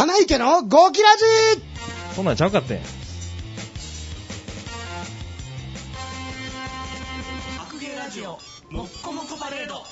花池のゴキラジ。 そんなんちゃうかってん。 白芸ラジオもっこもこパレード。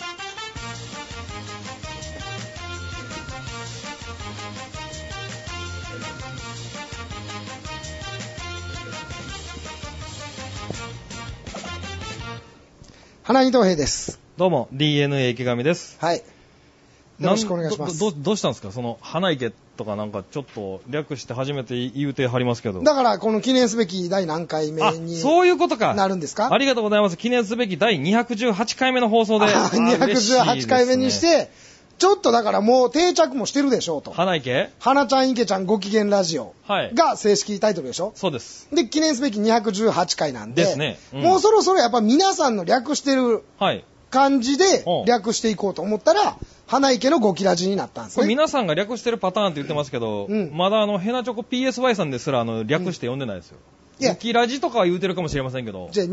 花井東平です。 どうも DNA 池上です。 はい。よろしくお願いします。 どうしたんですか、その花池とかなんかちょっと略して初めて言うてはりますけど。 だからこの記念すべき第何回目にそういうことかなるんですか。 ありがとうございます。記念すべき第218回目の放送で。 218回目にして、ちょっとだからもう定着もしてるでしょうと。 花池花ちゃん池ちゃんご機嫌ラジオが正式タイトルでしょ。 そうです。 で、記念すべき218回なんで、 ですね、 もうそろそろやっぱ皆さんの略してる感じで略していこうと思ったら、花池のゴキラジになったんですね。 これ皆さんが略してるパターンって言ってますけど、まだヘナチョコ PSY さんですら略して読んでないですよ。ゴキラジとかは言うてるかもしれませんけど。 じゃあ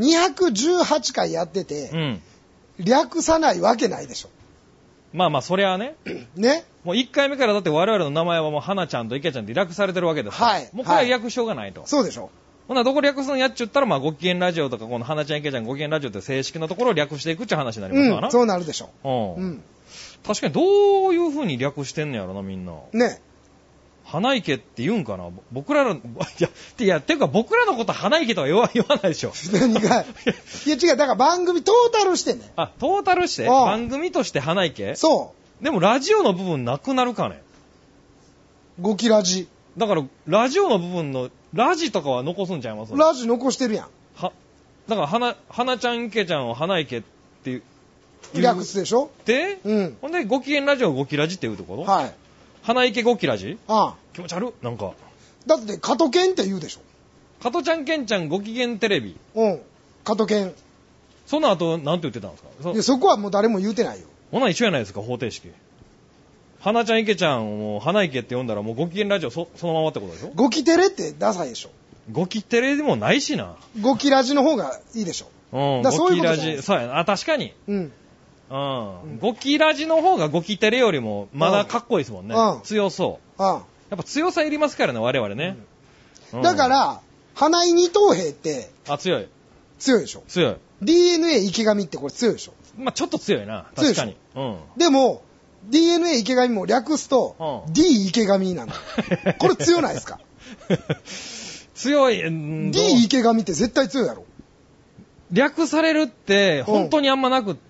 218回やってて、略さないわけないでしょ。 まあまあそりゃね。 ね。 もう1回目からだって我々の名前はもう花ちゃんと池ちゃんって略されてるわけですから。 はい。 もうこれは略しようがないと。 そうでしょ。 ほなどこ略すんやっちゅったら、まあご機嫌ラジオとかこの花ちゃん池ちゃんご機嫌ラジオって正式なところを略していくって話になりますからな。 そうなるでしょ。 確かにどういう風に略してんのやろな、みんな。 ね。 花池って言うんかな、僕らの、ていうか僕らのこと花池とは言わないでしょ。 何がいや違う、だから番組トータルしてね。 トータルして番組として花池。 そうでもラジオの部分なくなるかね。 ゴキラジ。 だからラジオの部分のラジとかは残すんちゃいます？ ラジ残してるやん。 だから花ちゃん池ちゃんを花池っていう略すでしょ。 で、ほんでご機嫌ラジオをゴキラジって言うところ。 はい。 花池ゴキラジ？ ああ。 気持ち悪なんか。 だって加トケンって言うでしょ。 加トちゃんケンちゃんご機嫌テレビ。 加トケン。 その後なんて言ってたんですか？ そこはもう誰も言うてないよ。 ほな一緒やないですか、方程式。花ちゃん池ちゃんを花池って呼んだらもうご機嫌ラジオそのままってことでしょ。 ゴキテレってダサいでしょ。 ゴキテレでもないしな。 ゴキラジの方がいいでしょ。 ゴキラジ。そうやな。確かに。ゴキラジの方がゴキテレよりもまだかっこいいですもんね。強そう。やっぱ強さいりますからね、我々ね。 だから、花井二等兵って、 強い。 強いでしょ。 強い。 DNA 池上ってこれ強いでしょ。 まあちょっと強いな。確かに。 でも、DNA 池上も略すと、D 池上なの。これ強ないですか？ 強い。 D 池上って絶対強いやろ。 略されるって本当にあんまなくって、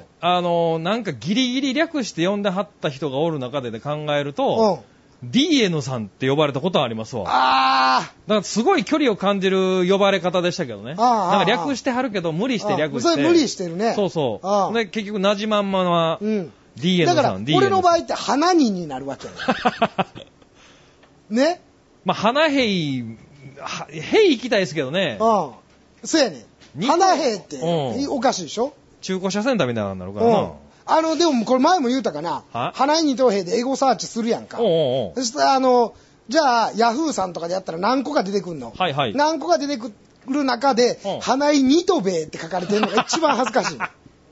なんかギリギリ略して呼んではった人がおる中で考えると、DN さんって呼ばれたことはありますわ。だからすごい距離を感じる呼ばれ方でしたけどね。なんか略してはるけど無理して略して。 それ無理してるね。 そうそう。で結局なじまんまは DN さん。 だから俺の場合って花にになるわけやね。 まあ花へい行きたいですけどね。 そうやね。花兵っておかしいでしょ。 中古車センターみたいなのになるからな。 でもこれ前も言うたかな。花井二等兵でエゴサーチするやんか。そしたらじゃあヤフーさんとかでやったら何個か出てくるの。何個か出てくる中で、花井二等兵って書かれてるのが一番恥ずかしい。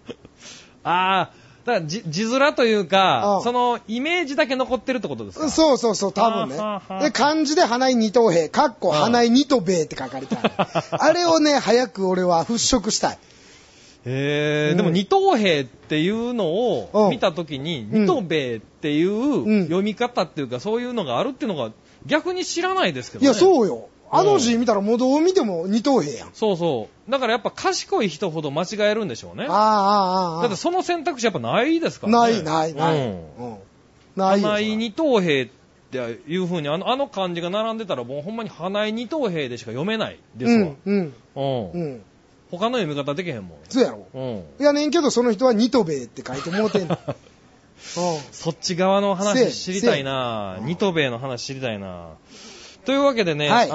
だから字面というか、そのイメージだけ残ってるってことですか？ そう、多分ね。で、漢字で花井二等兵、花井二等兵って書かれてある。あれをね、早く俺は払拭したい。 でも二等兵っていうのを見たときに、二等兵っていう読み方っていうか、そういうのがあるっていうのが逆に知らないですけどね。 いや、そうよ。字見たらもうどう見ても二等兵やん。 そう。だからやっぱ賢い人ほど間違えるんでしょうね。だってその選択肢やっぱないですからね。ない。花井二等兵っていう風にあの漢字が並んでたらもうほんまに花井二等兵でしか読めないですわ。他の読み方できへんもん。 そうやろ。いやねんけどその人は二等兵って書いてもうてんの。そっち側の話知りたいな。二等兵の話知りたいな。 というわけでね、まあ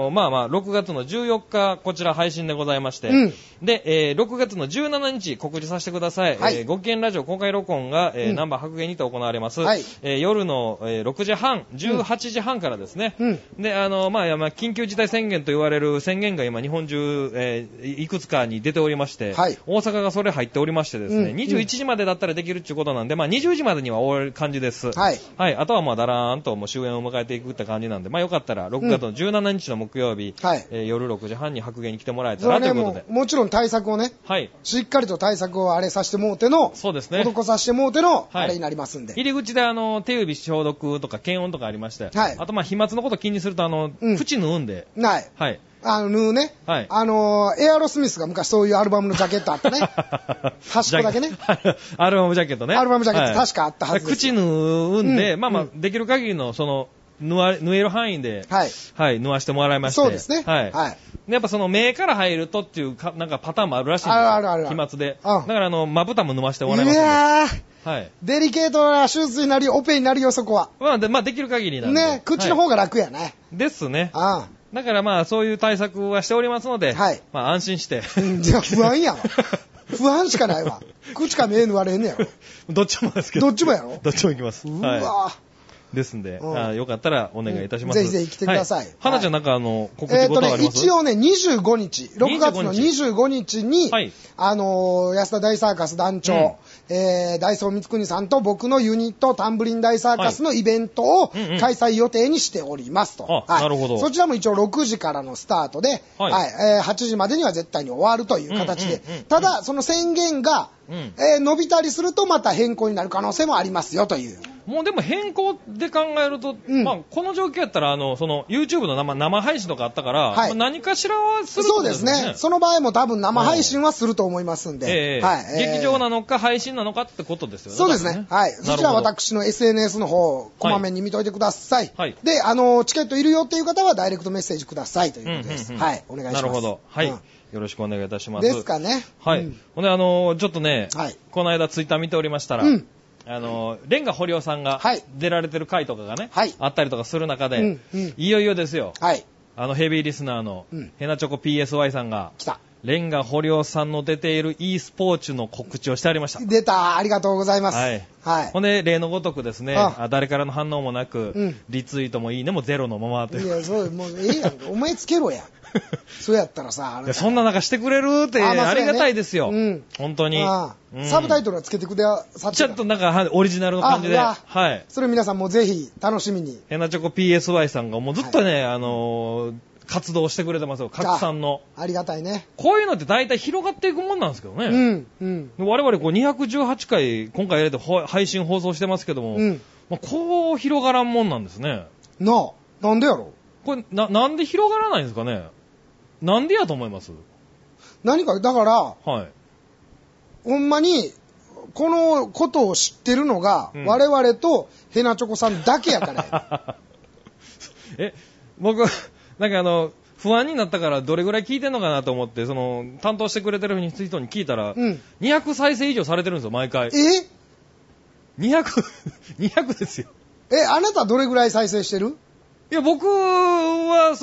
6月の14日、こちら配信でございまして、で、6月の17日告知させてください。ごきげんラジオ公開録音が、ナンバー白芸にて行われます。夜の、6時半、18時半からですね。で、緊急事態宣言と言われる宣言が今日本中、いくつかに出ておりまして、大阪がそれ入っておりましてですね、21時までだったらできるっていうことなんで、20時までには終わる感じです。あとはだらーんともう終焉を迎えていくって感じなんで、よかったら6月の17日の木曜日、夜6時半に白芸に来てもらえたらということで。 もちろん対策をね、しっかりと対策をあれさせてもうての、 そうですね。 施させてもうての、あれになりますんで。 入り口で手指消毒とか検温とかありまして、あと飛沫のこと気にすると口縫うんで。 縫うね。エアロスミスが昔そういうアルバムのジャケットあったね。端っこだけね。 アルバムジャケットね。 アルバムジャケット確かあったはずです。 口縫うんで、できる限りの縫える範囲で、縫わしてもらいまして。 そうですね。 やっぱ目から入るとっていうなんかパターンもあるらしいんですよ。ある。飛沫で。だからまぶたも縫わしてもらいます。いやー。デリケートな手術になるよ、オペになるよ、そこは。 できる限りなんで。 ね、口の方が楽やね。 ですね。だからそういう対策はしておりますので、安心して。 じゃあ不安やわ。不安しかないわ。口か目縫われへんねやろ。 どっちもですけど。 どっちもやろ。 どっちも行きます。 うわですんで、よかったらお願いいたします。 ぜひぜひ来てください。 花ちゃんなんか告知事あります？ 一応ね、25日、6月の25日に、安田大サーカス団長、大宗光国さんと僕のユニット、タンブリン大サーカスのイベントを開催予定にしておりますと。 なるほど。 そちらも一応6時からのスタートで、8時までには絶対に終わるという形で、ただ、その宣言が、伸びたりするとまた変更になる可能性もありますよという。 もうでも変更で考えると、この状況やったら、YouTube の生配信とかあったから、何かしらはすると思うんですね。そうですね。その場合も多分生配信はすると思いますんで。 劇場なのか配信なのかってことですよね。 そうですね。そちらは私の SNS の方、こまめに見といてください。で、チケットいるよっていう方はダイレクトメッセージくださいということです。お願いします。なるほど。よろしくお願いいたします。 ですかね。 ほんで、ちょっとね、この間ツイッター見ておりましたら、レンガ堀尾さんが出られてる回とかがね、あったりとかする中で、いよいよですよ。ヘビーリスナーのヘナチョコ PSY さんが、レンガ堀尾さんの出ている e スポーツの告知をしてありました。 出た、ありがとうございます。 ほんで、例のごとくですね、誰からの反応もなく、リツイートもいいねもゼロのままという。 いや、そう、もうええやん。お前つけろや。そうやったらさ、 そんな中してくれるってありがたいですよ。本当に。 サブタイトルはつけてくださって。 ちょっとなんかオリジナルの感じで。 それ皆さんもぜひ楽しみに。 ヘナチョコ PSY さんがもうずっとね、活動してくれてますよ、拡散の。 ありがたいね。 こういうのって大体広がっていくもんなんですけどね。我々218回、今回やれて配信放送してますけども、こう広がらんもんなんですね。 なんでやろ？ これ、なんで広がらないんですかね？なんでやと思います？ 何か、だから、ほんまに、このことを知ってるのが、我々とヘナチョコさんだけやからや。僕、なんか不安になったからどれぐらい聞いてんのかなと思って、担当してくれてる人に聞いたら、200再生以上されてるんですよ、毎回。200ですよ。 あなたどれぐらい再生してる？ いや、僕は、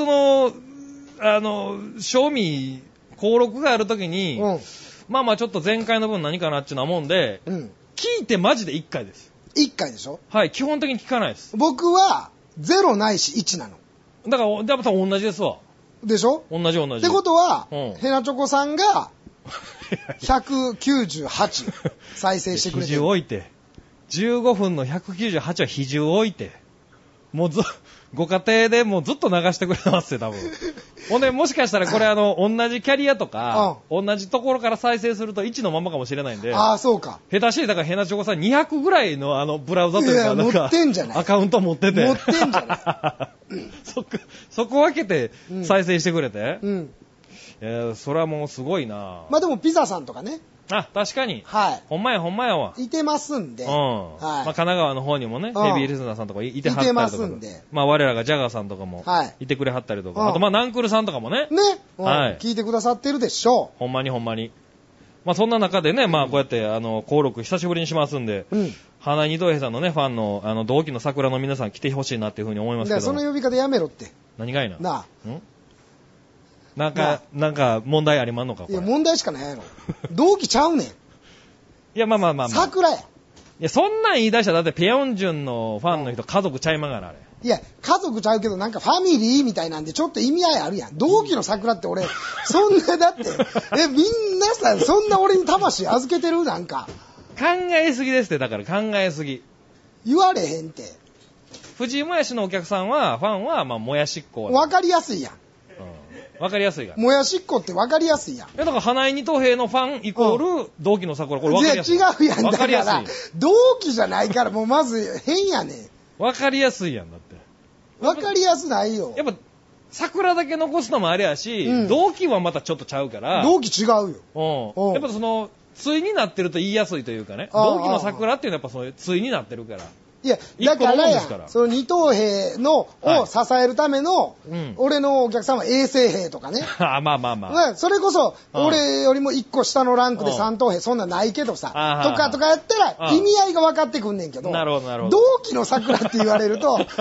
賞味、登録があるときに、ちょっと前回の分何かなっていうのは思うんで、聞いてマジで1回です。 1回でしょ？ 基本的に聞かないです。 僕は、0ないし1なの。 だから、やっぱ同じですわ。 でしょ？ 同じ。 ってことは、ヘナチョコさんが、198再生してくれてる。 比重置いて。15分の198は比重置いて。もうご家庭でもうずっと流してくれますよ、多分。ほんで、もしかしたらこれ同じキャリアとか、同じところから再生すると1のままかもしれないんで。 そうか。 下手して、だからヘナチョコさん200ぐらいのブラウザというか、なんか、 持ってんじゃない？ アカウント持ってて。 持ってんじゃないそこ分けて再生してくれて。それはもうすごいな。 でもピザさんとかね。 確かに。ほんまやわ。 いてますんで。 神奈川の方にもね、ヘビーリスナーさんとかいてはったりとか。いてますんで。我らがジャガーさんとかもいてくれはったりとか。あとナンクルさんとかもね。 聞いてくださってるでしょう。 ほんまに。そんな中でね、こうやって登録久しぶりにしますんで、花井二等兵さんのね、ファンの同期の桜の皆さん来てほしいなっていうふうに思いますけど。 その呼び方やめろって。 何がいな。 なあ。 なんか問題ありまんのか。 いや、問題しかないやろ。同期ちゃうねん。いや、まあ。 桜や。 いや、そんなん言い出したらだってペヨンジュンのファンの人家族ちゃいまがな、あれ。 いや、家族ちゃうけどなんかファミリーみたいなんでちょっと意味合いあるやん。同期の桜って俺、そんなだって、みんなさ、そんな俺に魂預けてるなんか。 考えすぎですって、だから考えすぎ。 言われへんって。 藤井もやしのお客さんは、ファンは、まあ、もやしっこ。 わかりやすいやん。 わかりやすいが。 もやしっこってわかりやすいやん。 だから花井二等兵のファンイコール同期の桜、これわかりやすい。 違うやん。だから同期じゃないからもうまず変やねん。 わかりやすいやんだって。 わかりやすないよ。 やっぱ桜だけ残すのもあれやし、同期はまたちょっとちゃうから。 同期違うよ。 やっぱその対になってると言いやすいというかね。同期の桜っていうのはやっぱその対になってるから。 いや、だからやん、その二等兵の、を支えるための、俺のお客さんは衛生兵とかね。 まあ。 それこそ、俺よりも一個下のランクで三等兵、そんなんないけどさ、とかやったら、意味合いが分かってくんねんけど、 なるほど。 同期の桜って言われると、ね。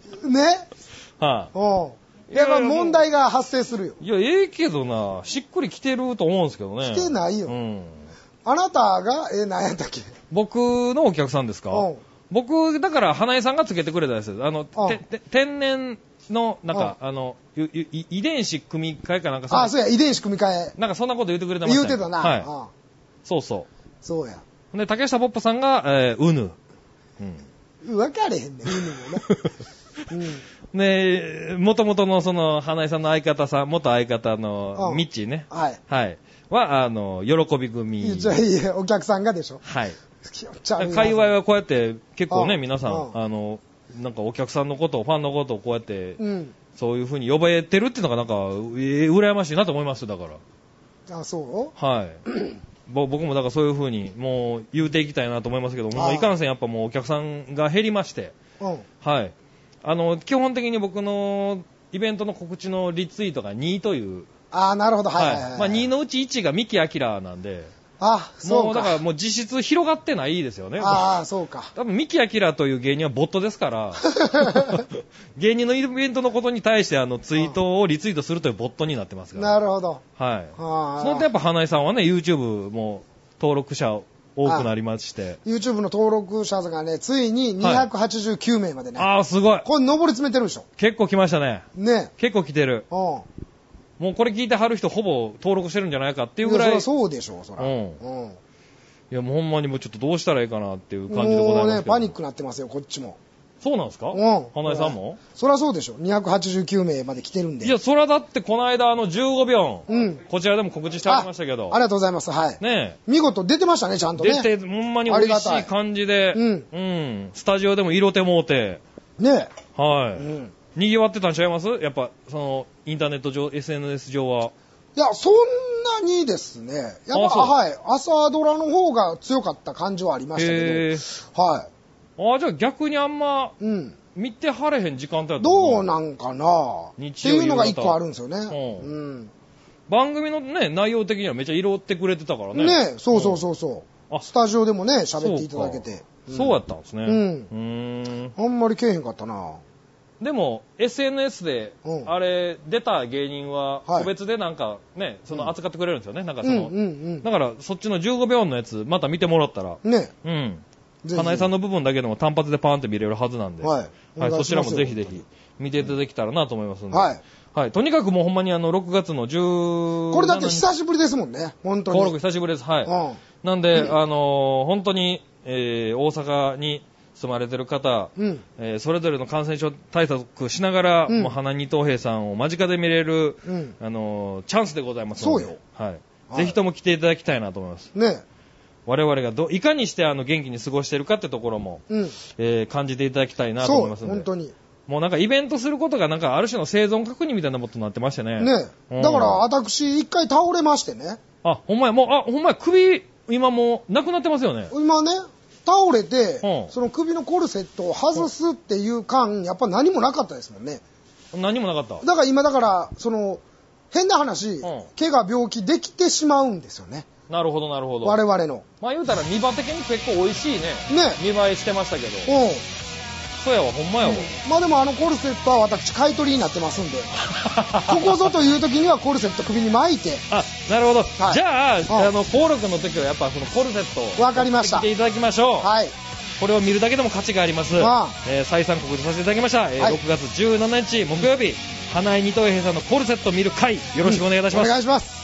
だから問題が発生するよ。 いや、ええけどな、しっくりきてると思うんですけどね。 来てないよ。あなたが、何やったっけ？ 僕のお客さんですか？僕、だから、花江さんがつけてくれたやつ。天然の、なんか、遺伝子組み換えかなんかそうや、遺伝子組み換え。 なんかそんなこと言ってくれてました。 言うてたな。 はい。そう。 そうや。 で、竹下ポップさんが、うぬ。 分かれへんねん、うぬもね。ね、元々のその、花江さんの相方さん、元相方の、ミッチーね。 はい。 は、喜び組。 じゃあいいお客さんがでしょ。 はい。界隈はこうやって結構ね、皆さん、なんかお客さんのことを、ファンのことをこうやって、そういう風に呼ばれてるっていうのがなんか、羨ましいなと思いますよ、だから。 あ、そう？ はい。僕もだからそういう風に、もう言うていきたいなと思いますけども、いかんせんやっぱもうお客さんが減りまして、はい。基本的に僕のイベントの告知のリツイートが2という。 なるほど、はい。 まあ2のうち1が三木明なんで、 そうか。 もうだからもう実質広がってないですよね。 そうか。 多分三木明という芸人はボットですから、芸人のイベントのことに対してツイートをリツイートするというボットになってますから。 なるほど。 はい。その点やっぱ花井さんはね、YouTube も登録者多くなりまして。 YouTube の登録者がね、ついに289名までね。 すごい。 これ上り詰めてるでしょ。 結構来ましたね。 ね。 結構来てる。もうこれ聞いてはる人ほぼ登録してるんじゃないかっていうぐらい。 そうでしょ、そら。 いや、もうほんまにもうちょっとどうしたらいいかなっていう感じでございますけど。 もうね、パニックなってますよ、こっちも。 そうなんですか？花井さんも？ そりゃそうでしょ。289名まで来てるんで。 いや、そりゃだってこの間15秒。こちらでも告知してありましたけど。 ありがとうございます。はい。 ね見事出てましたね、ちゃんとね。 出て、ほんまに美味しい感じで。スタジオでも色手もうて。 ね。 はい。賑わってたんちゃいます？やっぱ、インターネット上、SNS 上は。 いや、そんなにですね。やっぱ、はい。朝ドラの方が強かった感じはありましたけど。はい。 じゃあ逆にあんま、見てはれへん時間帯だったどうなんかなっていうのが一個あるんですよね。 番組のね、内容的にはめっちゃ色ってくれてたからね。 ね、そう。スタジオでもね、喋っていただけて。 そうやったんですね。 あんまりけえへんかったな。 でも、SNS で、あれ、出た芸人は、個別でなんか、ね、扱ってくれるんですよね。なんかだから、そっちの15秒のやつ、また見てもらったら。 ね。 花江さんの部分だけでも単発でパーンって見れるはずなんで。はい。そちらもぜひぜひ、見ていただけたらなと思いますんで。はい。とにかくもうほんまに6月の10。 これだって久しぶりですもんね。本当に。 登録久しぶりです。はい。なんで、本当に、大阪に、住まれてる方、それぞれの感染症対策しながら、もう花二等兵さんを間近で見れる、チャンスでございますので、ぜひとも来ていただきたいなと思います。ね。我々がいかにして元気に過ごしてるかってところも、感じていただきたいなと思いますので。 本当に。 もうなんかイベントすることがなんかある種の生存確認みたいなことになってましてね。 ね。だから私一回倒れましてね。 ほんまや、もう、ほんまや、首、今もう、なくなってますよね。 今ね。倒れて、その首のコルセットを外すっていう間、やっぱ何もなかったですもんね。 何もなかった。 だから今変な話、怪我病気できてしまうんですよね。 なるほど。 我々の。 まあ言うたら見栄え的に結構美味しいね。見栄えしてましたけど。 そうやわ、ほんまやわ。 まあでもコルセットは私買い取りになってますんでここぞという時にはコルセット首に巻いて。 あ、なるほど、じゃあ、登録の時はやっぱそのコルセットをわかりました。 着ていただきましょう。 はい、 これを見るだけでも価値があります。再三告知させていただきました、6月17日木曜日、花井二等兵さんのコルセット見る会、よろしくお願いいたします。 お願いします。